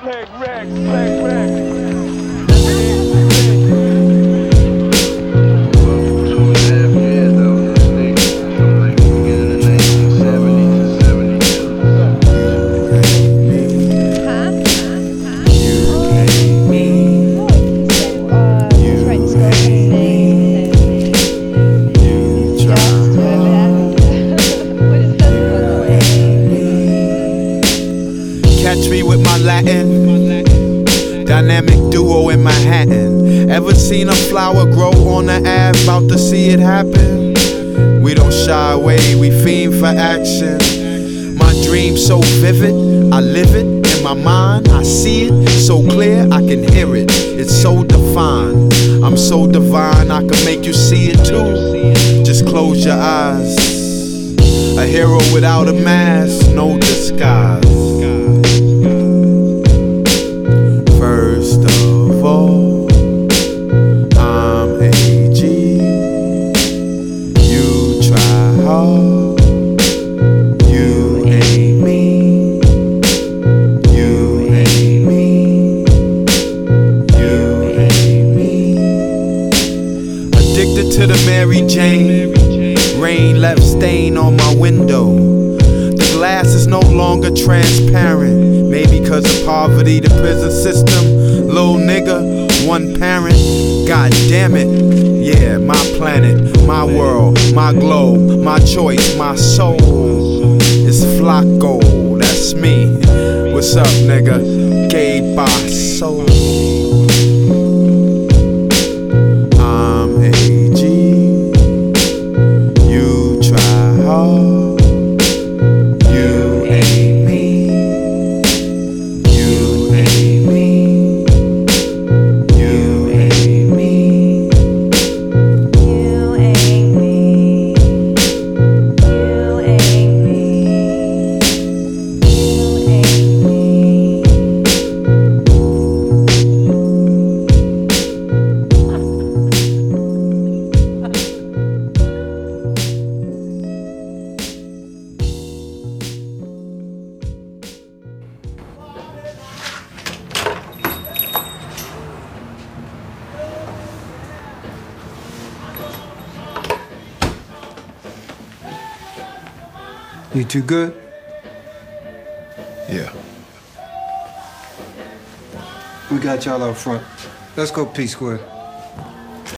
Catch me with my Latin, dynamic duo in Manhattan. Ever seen a flower grow on the Ave, about to see it happen? We don't shy away, we fiend for action. My dream so vivid, I live it in my mind. I see it so clear, I can hear it. It's so defined, I'm so divine, I can make you see it too. Just close your eyes. A hero without a mask, no disguise. First of all, I'm AG. You try hard, you ain't me. You ain't me. You ain't me. Addicted to the Mary Jane. Rain left stain on my window. The glass is no longer transparent. Maybe cause of poverty, the prison system. Little nigga, one parent. God damn it. Yeah, my planet, my world, my globe, my choice, my soul. It's Flacco, that's me. What's up, nigga? Gay by soul. I'm AG. You ain't me. You ain't me. You ain't me. You ain't me. You ain't me. You ain't me. You too good? Yeah. We got y'all out front. Let's go P Square.